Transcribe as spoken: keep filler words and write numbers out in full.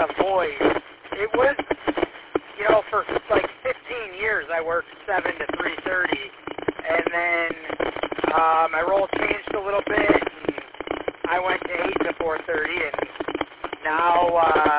of voids. It was, you know, for like fifteen years I worked seven to three thirty, and then uh, my role changed a little bit, and I went to eight to four thirty, and now uh,